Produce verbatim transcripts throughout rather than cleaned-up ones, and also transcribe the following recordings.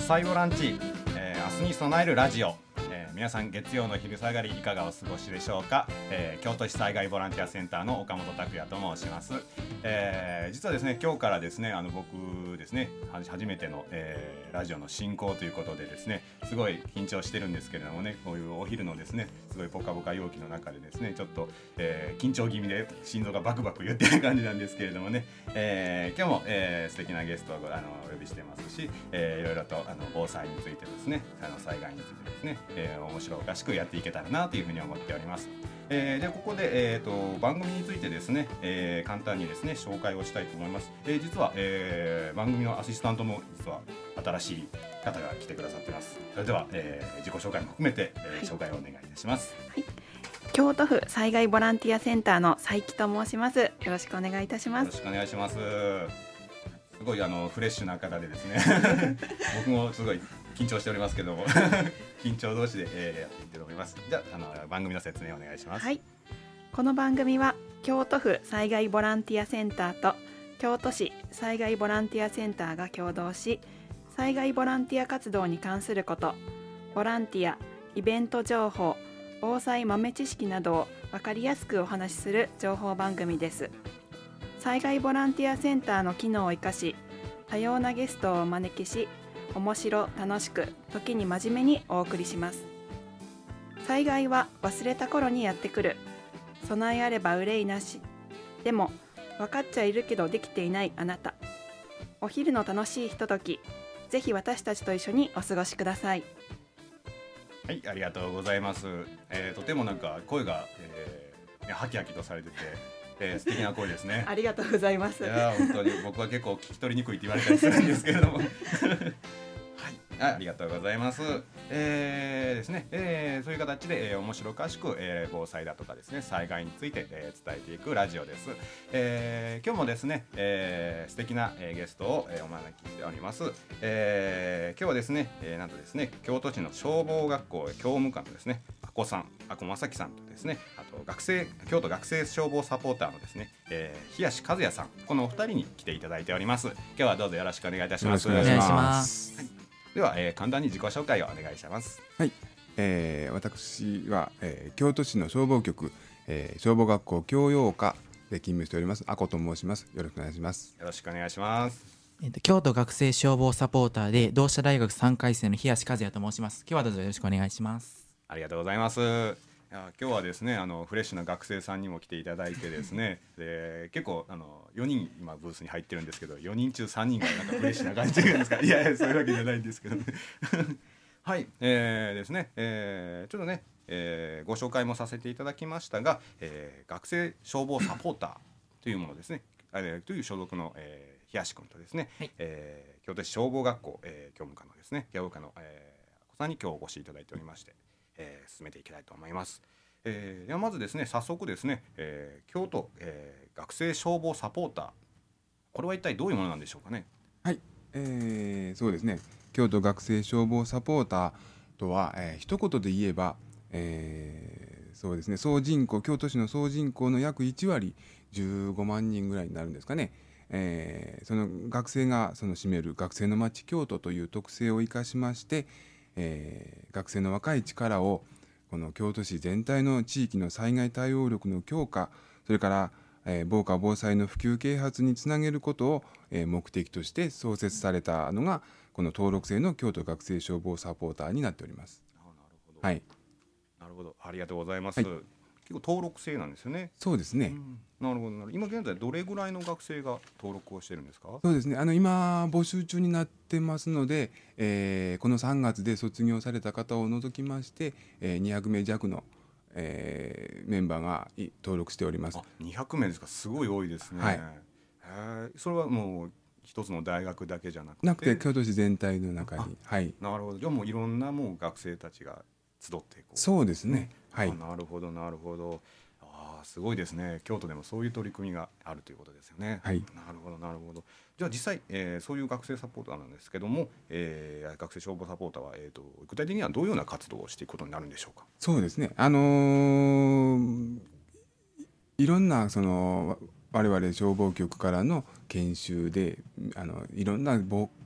災ボランチ、えー、明日に備えるラジオ、えー、皆さん月曜の昼下がりいかがお過ごしでしょうか。えー、京都市災害ボランティアセンターの岡本拓也と申します。えー、実はですね今日からですねあの僕ですね初めての、えー、ラジオの進行ということでですねすごい緊張してるんですけれどもね、こういうお昼のですねすごいポカポカ陽気の中でですねちょっと、えー、緊張気味で心臓がバクバク言ってる感じなんですけれどもね、えー、今日も、えー、素敵なゲストをあのお呼びしてますし、えー、いろいろとあの防災についてですねあの災害についてですね、えー、面白おかしくやっていけたらなというふうに思っております。えー、でここで、えー、と番組についてですね、えー、簡単にですね紹介をしたいと思います。えー、実は、えー、番組のアシスタントも実は新しい方が来てくださっています。それでは、えー、自己紹介も含めて、えーはい、紹介をお願いいたします。 はい、京都府災害ボランティアセンターの佐伯と申します。よろしくお願いいたします。 よろしくお願いします。すごいあのフレッシュな方でですね僕もすごい緊張しておりますけども緊張同士で、えー、やっていってと思います。じゃあ、あの番組の説明お願いします。 はい、この番組は京都府災害ボランティアセンターと京都市災害ボランティアセンターが共同し、災害ボランティア活動に関すること、ボランティア、イベント情報、防災豆知識などを分かりやすくお話しする情報番組です。災害ボランティアセンターの機能を生かし、多様なゲストをお招きし、面白楽しく時に真面目にお送りします。災害は忘れた頃にやってくる。備えあれば憂いなし。でも分かっちゃいるけどできていないあなた。お昼の楽しいひととき、ぜひ私たちと一緒にお過ごしください。 はい、ありがとうございます。えー、とてもなんか声が、えー、ハキハキとされてて、えー、素敵な声ですね。 ありがとうございます。 いや本当に僕は結構聞き取りにくいって言われたりするんですけれどもはい、ありがとうございます。えーですねえー、そういう形で、えー、面白おかしく、えー、防災だとかですね災害について、えー、伝えていくラジオです。えー、今日もですね、えー、素敵な、えー、ゲストを、えー、お招きしております。えー、今日はですね、えー、なんとですね京都市の消防学校教務課のですね阿古さん、阿古正樹さんとですね、あと学生京都学生消防サポーターのですね、えー、東和也さん、このお二人に来ていただいております。今日はどうぞよろしくお願いいたします。 よろしくお願いします。 はい、では、えー、簡単に自己紹介をお願いします。 はい、えー、私は、えー、京都市の消防局、えー、消防学校教養科で勤務しております阿古と申します。よろしくお願いします。 よろしくお願いします。 えー、と京都学生消防サポーターで同志社大学さんかい生の東和也と申します。今日はどうぞよろしくお願いします。 ありがとうございます。いや今日はですねあのフレッシュな学生さんにも来ていただいてですねで結構あのよにん今ブースに入ってるんですけど、よにん中さんにんがなんかフレッシュな感じなんですかいやいやそういうわけじゃないんですけどねはい、えー、ですね、えー、ちょっとね、えー、ご紹介もさせていただきましたが、えー、学生消防サポーターというものですね、えー、という所属の、えー、東君とですね、はい、えー、京都市消防学校、えー、教務課のですね教務課の、えー、阿古さんに今日お越しいただいておりまして、えー、進めていきたいと思います。えー、ではまずですね早速ですね、えー、京都、えー、学生消防サポーター、これは一体どういうものなんでしょうかね。 はい、えー、そうですね京都学生消防サポーターとは、えー、一言で言えば、えー、そうですね総人口京都市の総人口の約いちわりじゅうごまんにんぐらいになるんですかね。えー、その学生がその占める学生の町京都という特性を生かしまして、えー、学生の若い力をこの京都市全体の地域の災害対応力の強化、それから、えー、防火防災の普及啓発につなげることを、えー、目的として創設されたのがこの登録制の京都学生消防サポーターになっております。 あ、なるほど、 はい、 なるほど、ありがとうございます。はい、結構登録制なんですよね。 そうですね、 うん、なるほどなるほど。今現在どれぐらいの学生が登録をしてるんですか。 そうですねあの今募集中になってますので、えー、このさんがつで卒業された方を除きまして、えー、にひゃくめい弱の、えー、メンバーが登録しております。 あ、にひゃくめいですか。すごい多いですね。はい、へそれはもう一つの大学だけじゃなくてなくて京都市全体の中に、はい、 なるほど。じゃあもういろんなもう学生たちが集っていこう。 そうですね、はい、 あ、なるほどなるほど。あ、すごいですね。京都でもそういう取り組みがあるということですよね。 はい、 なるほどなるほど。じゃあ実際、えー、そういう学生サポーターなんですけども、えー、学生消防サポーターは、えーと、具体的にはどういうような活動をしていくことになるんでしょうか。 そうですね、あのー、いろんなその我々消防局からの研修であのいろんな防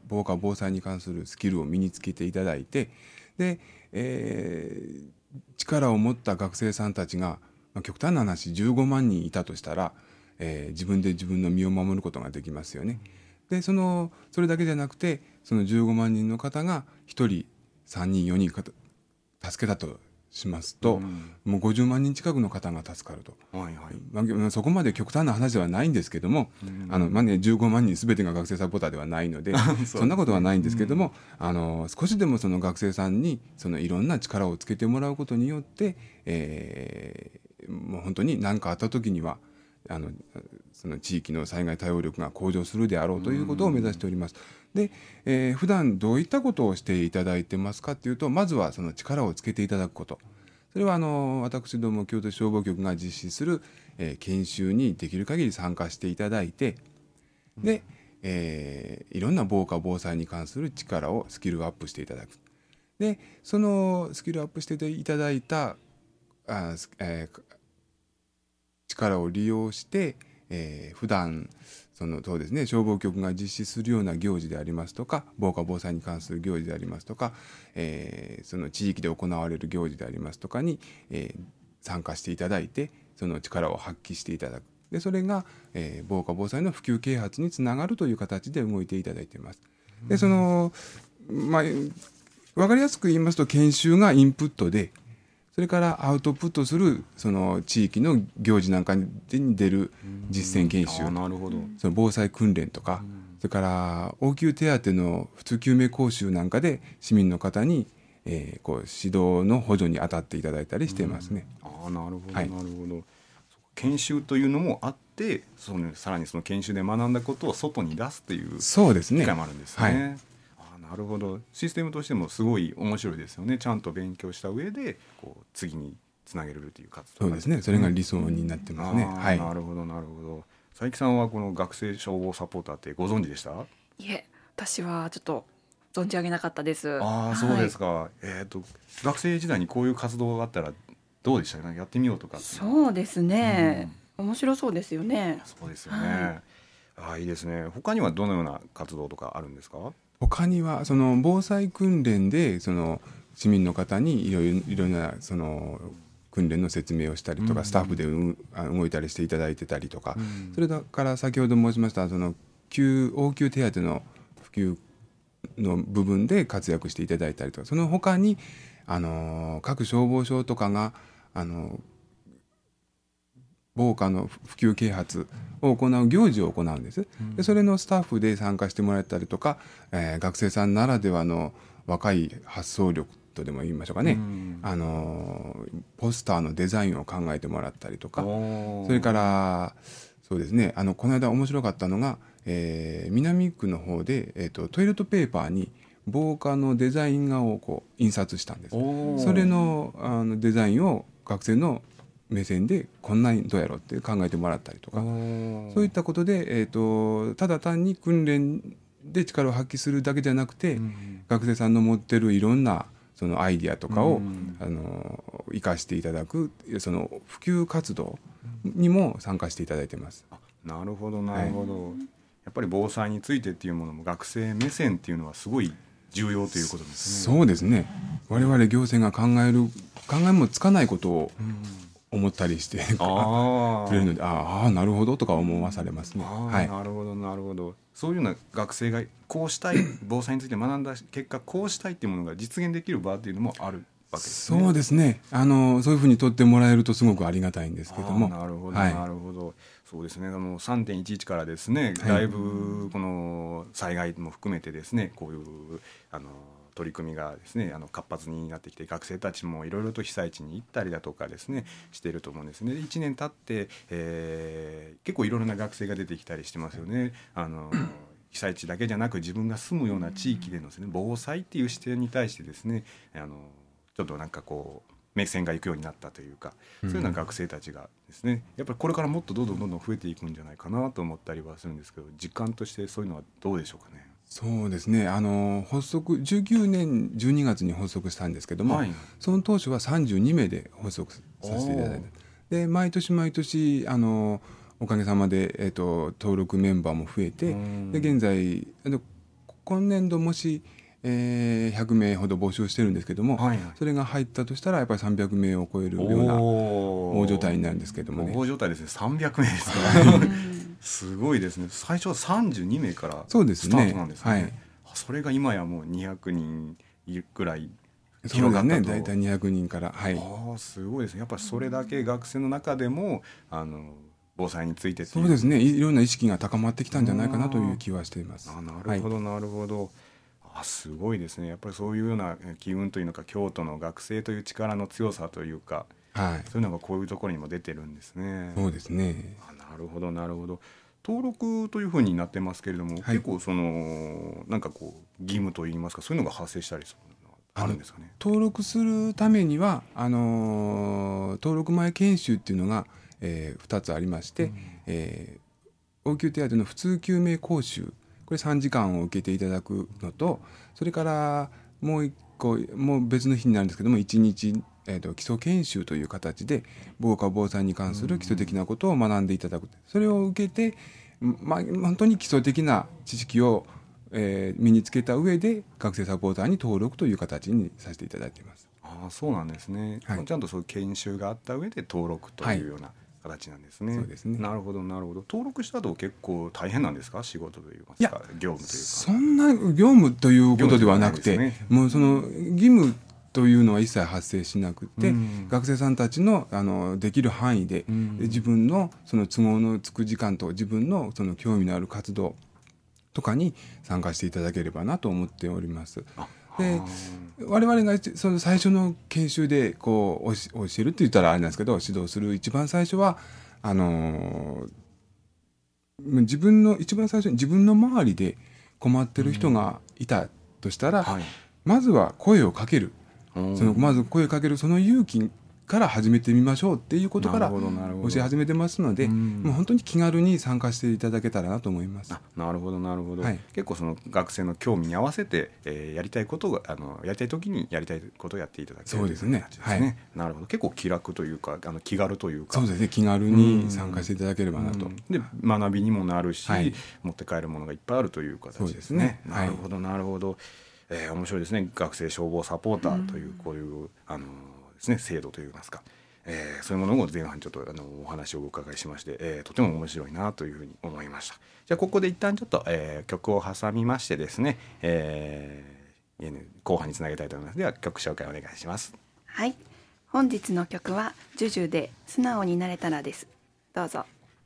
防火防災に関するスキルを身につけていただいて、で、えー力を持った学生さんたちが、まあ、極端な話じゅうごまんにんいたとしたら、えー自分で自分の身を守ることができますよね。でそのそれだけじゃなくて、そのじゅうごまんにんの方がひとりさんにんよにんか助けたとしますと、 うん、 もうごじゅうまんにん近くの方が助かると、 はいはい、 まあ、そこまで極端な話ではないんですけども、 うんあのまあね、じゅうごまんにん全てが学生サポーターではないのでそんなことはないんですけども、うん、あの少しでもその学生さんにそのいろんな力をつけてもらうことによって、えー、もう本当に何かあった時にはあのその地域の災害対応力が向上するであろうということを目指しております。で、えー、普段どういったことをしていただいてますかっていうと、まずはその力をつけていただくこと、それはあの私ども京都市消防局が実施する、えー、研修にできる限り参加していただいて、で、えー、いろんな防火防災に関する力をスキルアップしていただく。でそのスキルアップしていただいたあ、えー、力を利用して、えー、普段そのそうですね、消防局が実施するような行事でありますとか、防火防災に関する行事でありますとか、えー、その地域で行われる行事でありますとかに、えー、参加していただいて、その力を発揮していただく。でそれが、えー、防火防災の普及啓発につながるという形で動いていただいています。でその、まあ、分かりやすく言いますと、研修がインプットで、それからアウトプットするその地域の行事なんかに出る実践研修、 あ、なるほど、 その防災訓練とか、それから応急手当の普通救命講習なんかで市民の方に、えー、こう指導の補助に当たっていただいたりしていますね。 あ、なるほど、 はい、 なるほど。研修というのもあって、そのさらにその研修で学んだことを外に出すというそうですね、 機会もあるんですね。はい、なるほど。システムとしてもすごい面白いですよね。ちゃんと勉強した上でこう次につなげれるという活動、 そうですね、それが理想になってますね。 あ、 はい、 なるほどなるほど。佐伯さんはこの学生消防サポーターってご存知でした？ いえ、私はちょっと存じ上げなかったです。 ああ、そうですか。はい、えーと学生時代にこういう活動があったらどうでしたか？やってみようとか。 そうですね、うん、面白そうですよね。 そうですよね。はい、あ、いいですね。他にはどのような活動とかあるんですか？他にはその防災訓練でその市民の方にいろいろいろなその訓練の説明をしたりとか、うん、スタッフで動いたりしていただいてたりとか、うん、それから先ほど申しましたその救応急手当の普及の部分で活躍していただいたりとか、その他にあの各消防署とかがあの防火の普及啓発を行う行事を行うんです。でそれのスタッフで参加してもらったりとか、えー、学生さんならではの若い発想力とでも言いましょうかね、うん、あのポスターのデザインを考えてもらったりとか、それからそうですね、あのこの間面白かったのが、えー、南区の方で、えーと、トイレットペーパーに防火のデザイン画をこう印刷したんです。それの、あのデザインを学生の目線でこんなにどうやろうって考えてもらったりとか、そういったことで、えーと、ただ単に訓練で力を発揮するだけじゃなくて、うん、学生さんの持ってるいろんなそのアイディアとかを、うん、あの生かしていただくその普及活動にも参加していただいてます。あ、なるほどなるほど、はい、やっぱり防災についてっていうものも学生目線っていうのはすごい重要ということですね。そうですね、我々行政が考える考えもつかないことを、うん、思ったりしてくれるので、ああなるほどとか思わされますね。はい、なるほどなるほど。そういうような学生がこうしたい防災について学んだ結果こうしたいっていうものが実現できる場っていうのもあるわけですね。そうですね、あのそういうふうに取ってもらえるとすごくありがたいんですけども。なるほど、はい、なるほど。そうですね、あの さんてんいちいち からですね、だいぶこの災害も含めてですね、こういうあの取り組みがですね、あの活発になってきて、学生たちもいろいろと被災地に行ったりだとかですねしていると思うんですね。いちねん経って、えー、結構いろいろな学生が出てきたりしてますよね。あの被災地だけじゃなく自分が住むような地域でのですね、防災っていう視点に対してですね、あのちょっとなんかこう目線がいくようになったというか、そういうような学生たちがですね、やっぱりこれからもっとどんどんどんどん増えていくんじゃないかなと思ったりはするんですけど、実感としてそういうのはどうでしょうかね。そうですね、あの発足じゅうきゅうねんじゅうにがつに発足したんですけども、はい、その当初はさんじゅうにめいで発足させていただいて、で毎年毎年あのおかげさまで、えーと、登録メンバーも増えて、で現在あの今年度もし、えー、ひゃくめいほど募集してるんですけども、 はいはい、 それが入ったとしたらやっぱりさんびゃくめいを超えるような大所帯になるんですけどもね。 大所帯ですね。さんびゃくめいですからすごいですね。最初はさんじゅうにめいからスタートなんですね。はい、それが今やもうにひゃくにんぐらい広がったと。そうですね、 大体にひゃくにんから、はい、 あすごいですね。やっぱりそれだけ学生の中でもあの防災についてそうですね、いろんな意識が高まってきたんじゃないかなという気はしています。 あなるほど、はい、なるほど。あすごいですね。やっぱりそういうような機運というのか、京都の学生という力の強さというか、はい、そういうのがこういうところにも出てるんですね。 そうですね。 あなるほどなるほど。登録というふうになってますけれども、はい、結構そのなんかこう義務といいますか、そういうのが発生したりするのはあるんですかね。 登録するためにはあのー、登録前研修っていうのが、えー、ふたつありまして、うんえー、応急手当の普通救命講習、これさんじかんを受けていただくのと、それからもう一個もう別の日になるんですけどもいちにち、えー、と基礎研修という形で防火防災に関する基礎的なことを学んでいただく。それを受けて、まあ、本当に基礎的な知識を、えー、身につけた上で学生サポーターに登録という形にさせていただいています。 あそうなんですね、はい、ちゃんとそういう研修があった上で登録というような、はい形なんですね。 そうですね。 なるほどなるほど。登録した後結構大変なんですか、仕事といいますか業務というか。 そんな業務ということではなくて、ね、もうその義務というのは一切発生しなくて、うん、学生さんたちの、あのできる範囲で、うん、自分のその都合のつく時間と自分のその興味のある活動とかに参加していただければなと思っております。で我々がその最初の研修でこう教えるって言ったらあれなんですけど、指導する一番最初はあのー、自分の一番最初に自分の周りで困ってる人がいたとしたら、うんはい、まずは声をかける、そのまず声をかけるその勇気から始めてみましょうっていうことから教え始めてますので、もう本当に気軽に参加していただけたらなと思います。 あなるほどなるほど、はい、結構その学生の興味に合わせて、えー、やりたいことをあのやりたい時にやりたいことをやっていただけるそうですね。 という感じですね、はい、なるほど。結構気楽というかあの気軽というかそうですね、気軽に参加していただければなと。 で学びにもなるし、はい、持って帰るものがいっぱいあるという形ですね。そうですね、なるほどなるほど、えー、面白いですね。学生消防サポーターというこういうあのですね制度といいますか、えー、そういうものを前半ちょっとあのお話をお伺いしまして、えー、とても面白いなというふうに思いました。じゃあここで一旦ちょっと、えー、曲を挟みましてですね、えー、後半につなげたいと思います。では曲紹介お願いします。 はい、本日の曲はジュジュで素直になれたらです。どうぞ。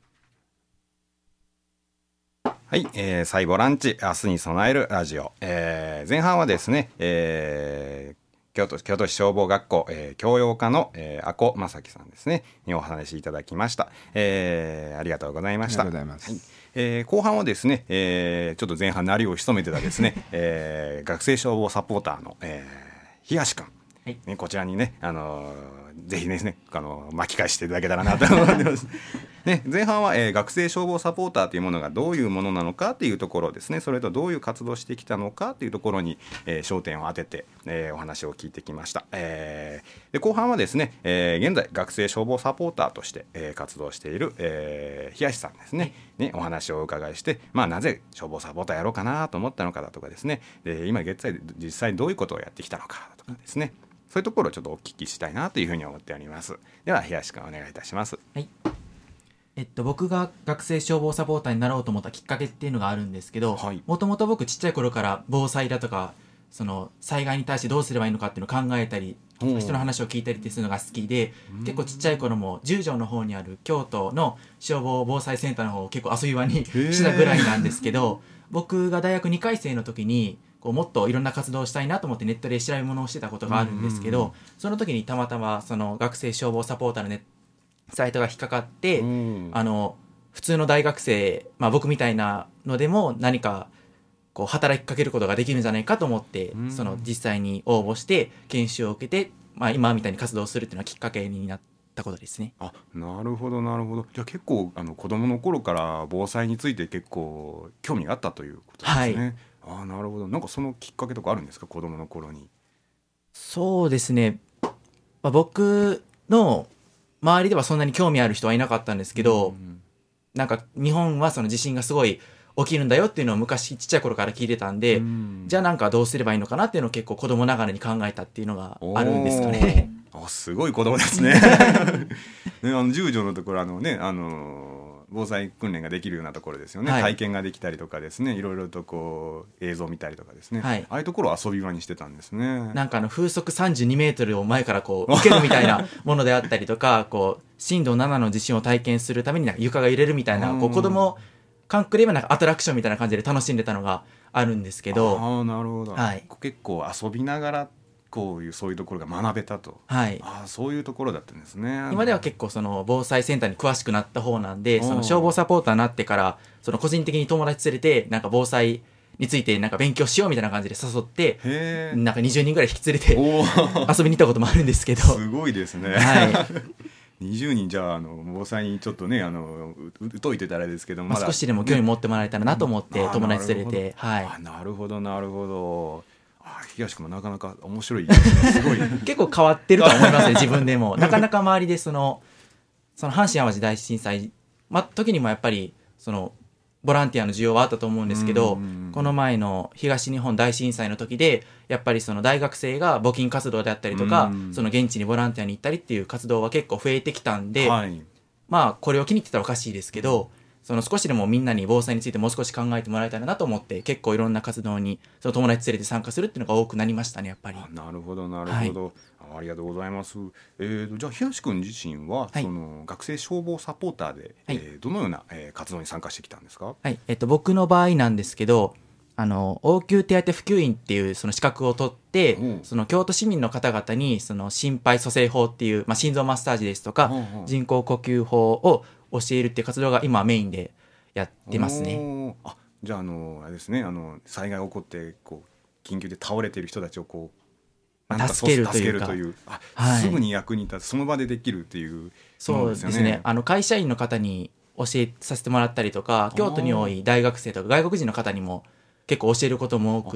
はい、えー、サイボランチ明日に備えるラジオ、えー、前半はですね、えー京都、京都市消防学校、えー、教養科の、えー、阿古正樹さんですねにお話しいただきました、えー、ありがとうございました。 ありがとうございます、 はいえー、後半はですね、えー、ちょっと前半鳴りを潜めてたですね、えー、学生消防サポーターの、えー、東くん、はいね、こちらにね、あのー、ぜひですね、あのー、巻き返していただけたらなと思ってますね、前半は、えー、学生消防サポーターというものがどういうものなのかというところですね、それとどういう活動してきたのかというところに、えー、焦点を当てて、えー、お話を聞いてきました、えー、で後半はですね、えー、現在学生消防サポーターとして、えー、活動している、えー、東さんですね、ねお話をお伺いして、まあ、なぜ消防サポーターやろうかなと思ったのかだとかですね、で今現在実際どういうことをやってきたのかとかですね、そういうところをちょっとお聞きしたいなというふうに思っております。では東君お願いいたします。 はい、えっと、僕が学生消防サポーターになろうと思ったきっかけっていうのがあるんですけど、もともと僕ちっちゃい頃から防災だとかその災害に対してどうすればいいのかっていうのを考えたり人の話を聞いたりってするのが好きで、結構ちっちゃい頃も十条の方にある京都の消防防災センターの方を結構遊び場にしてたぐらいなんですけど、僕が大学にかい生の時にこうもっといろんな活動をしたいなと思ってネットで調べ物をしてたことがあるんですけど、その時にたまたまその学生消防サポーターのネットサイトが引っかかって、うん、あの普通の大学生、まあ、僕みたいなのでも何かこう働きかけることができるんじゃないかと思って、うん、その実際に応募して研修を受けて、まあ、今みたいに活動するっていうのはきっかけになったことですね。 あ、なるほどなるほど。じゃあ結構あの子どもの頃から防災について結構興味があったということですね。はい、あ、なるほど。なんかそのきっかけとかあるんですか、子どもの頃に。 そうですね、まあ、僕の周りではそんなに興味ある人はいなかったんですけど、うんうん、なんか日本はその地震がすごい起きるんだよっていうのを昔ちっちゃい頃から聞いてたんで、じゃあなんかどうすればいいのかなっていうのを結構子供ながらに考えたっていうのがあるんですかね。 あ、すごい子供ですね。ね、あのじゅう条のところあのね、あの防災訓練ができるようなところですよね、はい、体験ができたりとかですね、いろいろとこう映像を見たりとかですね、はい、ああいうところを遊び場にしてたんですね。 なんかあの風速さんじゅうにメートルを前からこう受けるみたいなものであったりとかこう震度ななの地震を体験するためになんか床が揺れるみたいな、こう子供感覚で言えばなんかアトラクションみたいな感じで楽しんでたのがあるんですけど、 あ、なるほど、 はい、 結構遊びながらこういうそういうところが学べたと、 はい、 あ、そういうところだったんですね。 今では結構その防災センターに詳しくなった方なんで、その消防サポーターになってからその個人的に友達連れてなんか防災についてなんか勉強しようみたいな感じで誘ってなんかにじゅうにんぐらい引き連れて遊びに行ったこともあるんですけど、 すごいですね、 はい、 にじゅうにんじゃあ、あの防災にちょっとね、あの疎いてたらあれですけども、 まあ、少しでも興味持ってもらえたらなと思って友達連れて、はい、 あ、なるほどなるほど。あ、東君もなかなか面白いすごい結構変わってると思いますね自分でも。なかなか周りでそのその阪神・淡路大震災、ま、時にもやっぱりそのボランティアの需要はあったと思うんですけど、この前の東日本大震災の時でやっぱりその大学生が募金活動であったりとか、その現地にボランティアに行ったりっていう活動は結構増えてきたんで、はい、まあこれを気に入ってたらおかしいですけど、その少しでもみんなに防災についてもう少し考えてもらえたらなと思って結構いろんな活動にその友達連れて参加するっていうのが多くなりましたね、やっぱり。 あ、なるほどなるほど、はい、ありがとうございます。えーと、じゃあ東君自身は、はい、その学生消防サポーターで、はい、えー、どのような、えー、活動に参加してきたんですか？ はい、えっと、僕の場合なんですけど、あの応急手当普及員っていうその資格を取って、うん、その京都市民の方々にその心肺蘇生法っていう、まあ、心臓マッサージですとか、うんうん、人工呼吸法を教えるっていう活動が今メインでやってますね。 あ、じゃあ、あのあれですね、あの災害起こってこう緊急で倒れている人たちをこうなんか助けるというか、 助けるという、あ、はい、すぐに役に立つ、その場でできるっていう、 そうですね。あの会社員の方に教えさせてもらったりとか、京都に多い大学生とか外国人の方にも結構教えることも多くって、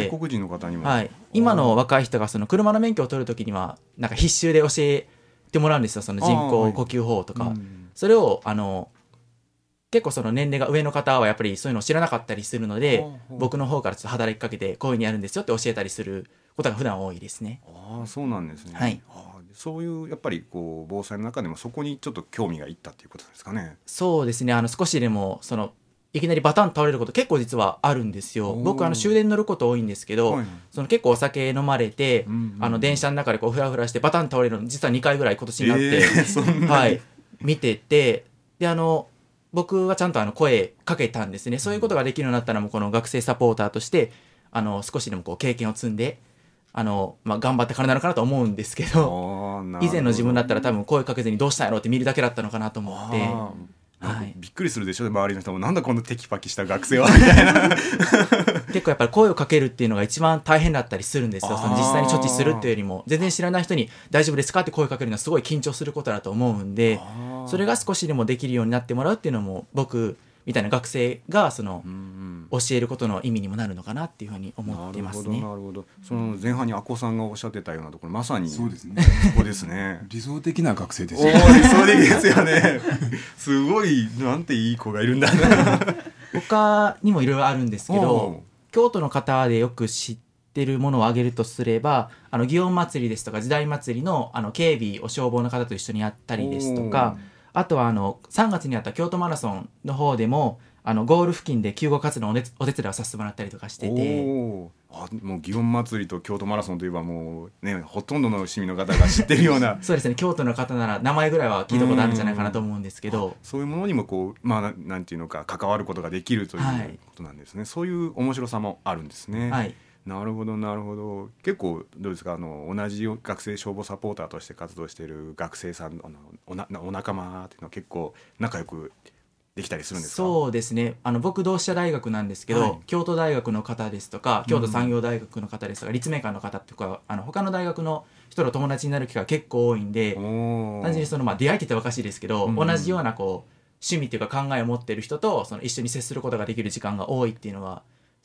外国人の方にも、 はい、今の若い人がその車の免許を取るときにはなんか必修で教えてもらうんですよ、その人工呼吸法とか、はい、それをあの結構その年齢が上の方はやっぱりそういうのを知らなかったりするので、僕の方からちょっと働きかけてこういうふうにやるんですよって教えたりすることが普段多いですね。 ああ、そうなんですね、 はい、 あ、そういうやっぱりこう防災の中でもそこにちょっと興味がいったっていうことですかね。 そうですね、あの少しでもそのいきなりバタンと倒れること結構実はあるんですよ。僕あの終電乗ること多いんですけど、はい、その結構お酒飲まれて、うんうん、あの電車の中でこうフラフラしてバタン倒れるの実はにかいぐらい今年になって、えー、はい、見てて、であの僕はちゃんとあの声かけたんですね。そういうことができるようになったらもうこの学生サポーターとしてあの少しでもこう経験を積んであの、まあ、頑張ったからなのかなと思うんですけど、以前の自分だったら多分声かけずにどうしたんやろうって見るだけだったのかなと思って、 はい、びっくりするでしょ、周りの人もなんだこんなテキパキした学生はみたいな結構やっぱり声をかけるっていうのが一番大変だったりするんですよ。その実際に処置するっていうよりも全然知らない人に大丈夫ですかって声かけるのはすごい緊張することだと思うんで、それが少しでもできるようになってもらうっていうのも僕みたいな学生がその教えることの意味にもなるのかなっていうふうに思ってますね。 なるほどなるほど。その前半に阿古さんがおっしゃってたようなところまさにそうですね、 そこですね理想的な学生ですよね。お、理想的ですよねすごいなんていい子がいるんだな他にもいろいろあるんですけど、京都の方でよく知ってるものを挙げるとすれば、あの祇園祭りですとか時代祭り の, あの警備を消防の方と一緒にやったりですとか、あとはあのさんがつにあった京都マラソンの方でもあのゴール付近で救護活動のお手伝いをさせてもらったりとかしてて、 お、あ、もう祇園祭りと京都マラソンといえばもう、ね、ほとんどの市民の方が知ってるようなそうですね、京都の方なら名前ぐらいは聞いたことあるんじゃないかなと思うんですけど、 そういうものにもこう、まあ、なんていうのか関わることができるということなんですね、はい、そういう面白さもあるんですね、はい、なるほどなるほど。結構どうですか、あの同じ学生消防サポーターとして活動している学生さん、あの お, なお仲間っていうのは結構仲良くできたりするんですか？ そうですね、あの僕同志社大学なんですけど、はい、京都大学の方ですとか京都産業大学の方ですとか、うん、立命館の方とかあの他の大学の人と友達になる機会が結構多いんで、単純にその、まあ、出会いって言っておかしいですけど、うん、同じようなこう趣味っていうか考えを持っている人とその一緒に接することができる時間が多いっていうのは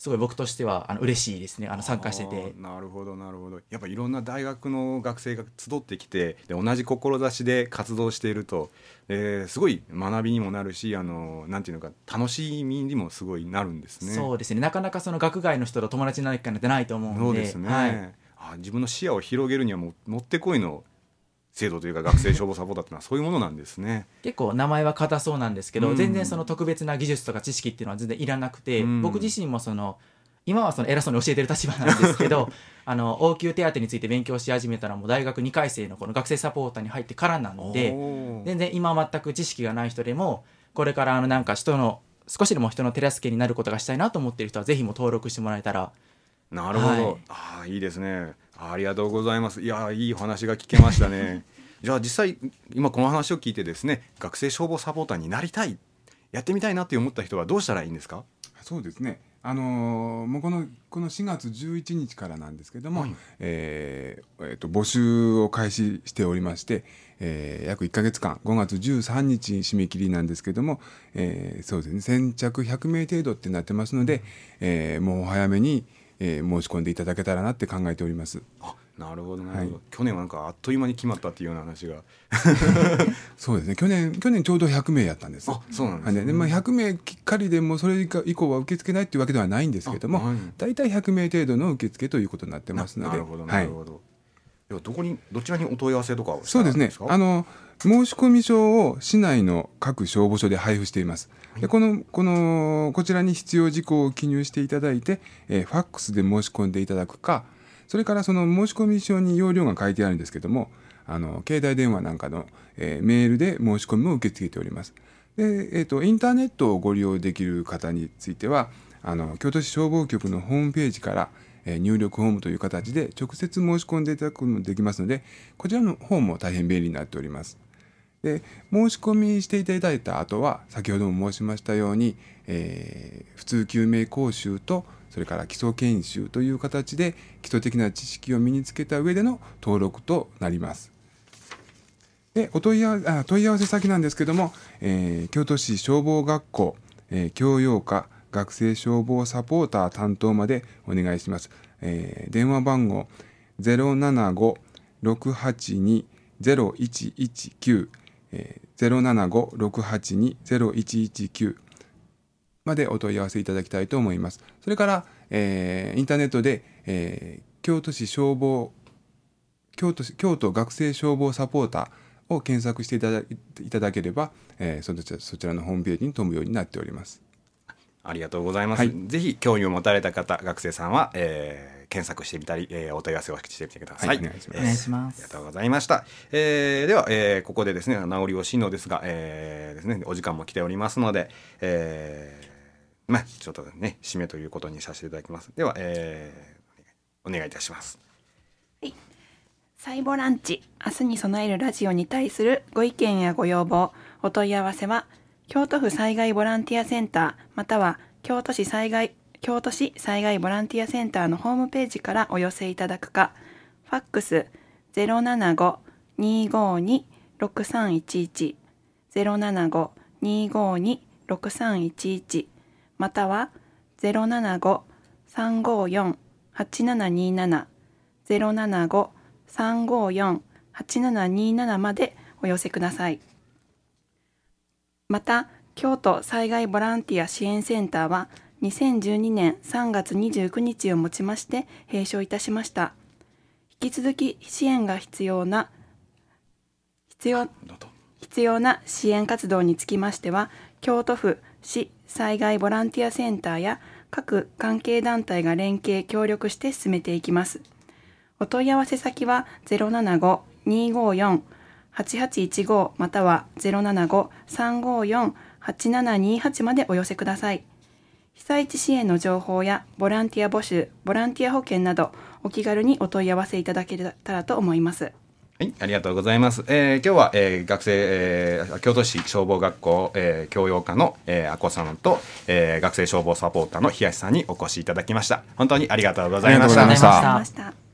すごい僕としてはあの嬉しいですね、あの参加してて。 なるほどなるほど。やっぱいろんな大学の学生が集ってきてで同じ志で活動していると、えー、すごい学びにもなるし、あのなんていうのか楽しみにもすごいなるんですね。 そうですね、なかなかその学外の人と友達になる機会なんてないと思うんで。 そうですね、 はい、 あ自分の視野を広げるにはもうもってこいの制度というか学生消防サポーターってのはそういうものなんですね。 結構名前は硬そうなんですけど、 うん、 全然その特別な技術とか知識っていうのは全然いらなくて、 うん、 僕自身もその今はその偉そうに教えてる立場なんですけどあの応急手当について勉強し始めたらもう大学にかい生のこの学生サポーターに入ってからなんで、全然今全く知識がない人でもこれからあのなんか人の少しでも人の手助けになることがしたいなと思っている人はぜひも登録してもらえたら。 なるほど、はい、あいいですね。ありがとうございます。いやいいお話が聞けましたねじゃあ実際今この話を聞いてですね、学生消防サポーターになりたい、やってみたいなって思った人はどうしたらいいんですか？ そうですね、あのー、もうこのこのしがつじゅういちにちからなんですけども、はい、えーえー、と募集を開始しておりまして、えー、約いっかげつかんごがつじゅうさんにち締め切りなんですけども、えー、そうですね、先着ひゃくめい程度ってなってますので、えー、もうお早めに、えー、申し込んでいただけたらなって考えております。 あなるほどなるほど、はい、去年はなんかあっという間に決まったっていうような話がそうですね、去年去年ちょうどひゃくめいやったんです。 あそうなんですね、 で、まあ、ひゃくめいきっかりでもうそれ以降は受け付けないっていうわけではないんですけども、だいたいひゃくめい程度の受付ということになってますので。 なるほどなるほど、はい、ではどこにどちらにお問い合わせとかをしたんですか？ そうですね、あの申込書を市内の各消防署で配布しています。でこのこのこちらに必要事項を記入していただいて、えー、ファックスで申し込んでいただくか、それからその申込書に要領が書いてあるんですけども、あの携帯電話なんかの、えー、メールで申し込みを受け付けております。で、えーと、インターネットをご利用できる方については、あの京都市消防局のホームページから、えー、入力フォームという形で直接申し込んでいただくこともできますので、こちらの方も大変便利になっております。で申し込みしていただいた後は先ほども申しましたように、えー、普通救命講習とそれから基礎研修という形で基礎的な知識を身につけた上での登録となります。でお問い合わあ問い合わせ先なんですけども、えー、京都市消防学校、えー、教養科学生消防サポーター担当までお願いします。えー、電話番号 ゼロななご ろくはちに ゼロいちいちきゅう、えー、ゼロななご ろくはちに ゼロいちいちきゅうまでお問い合わせいただきたいと思います。それから、えー、インターネットで、えー、京都市消防京都市京都学生消防サポーターを検索していただいただければ、えー、そちらそちらのホームページに飛ぶようになっております。 ありがとうございます。はい、ぜひ興味を持たれた方、学生さんは、えー、検索してみたり、えー、お問い合わせをしてみてください。はい、 お願いします。 お願いします。 ありがとうございました。えー、では、えー、ここでですね、名残惜しいのですが、えー、ですね、お時間も来ておりますので、えー、まあちょっとね締めということにさせていただきます。では、えー、お願いいたします。 はい。サイボランチ明日に備えるラジオに対するご意見やご要望、お問い合わせは京都府災害ボランティアセンターまたは京都市災害京都市災害ボランティアセンターのホームページからお寄せいただくか、ファックス ゼロななご にーごーに ろくさんいちいち ゼロななご にーごーに ろくさんいちいちまたは ゼロななご さんごーよん はちななにーなな ゼロななご さんごーよん はちななにーななまでお寄せください。また京都災害ボランティア支援センターはにせんじゅうにねんさんがつにじゅうくにちをもちまして閉所いたしました。引き続き支援が必要な必要必要な支援活動につきましては京都府市災害ボランティアセンターや各関係団体が連携協力して進めていきます。お問い合わせ先は ゼロななご にーごーよん はちはちいちご または ゼロななご さんごーよん はちななにーはちまでお寄せください。被災地支援の情報やボランティア募集、ボランティア保険などお気軽にお問い合わせいただけたらと思います。 はい、ありがとうございます。えー、今日は、えー、学生、えー、京都市消防学校、えー、教養科の、えー、あこさんと、えー、学生消防サポーターの東さんにお越しいただきました。本当にありがとうございました。 ありがとうございました。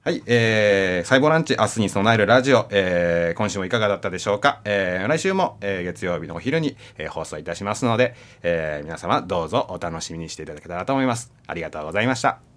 はい、えー、サイボランチ明日に備えるラジオ、えー、今週もいかがだったでしょうか。えー、来週も、えー、月曜日のお昼に、えー、放送いたしますので、えー、皆様どうぞお楽しみにしていただけたらと思います。ありがとうございました。